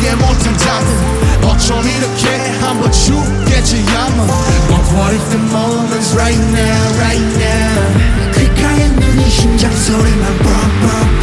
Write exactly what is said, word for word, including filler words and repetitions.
이해 못한다면 어쩜 이렇게 한번 죽겠지 아마. But what if the moment's right now, right now. 귓가에 눈이 심장 소리만 뻥뻥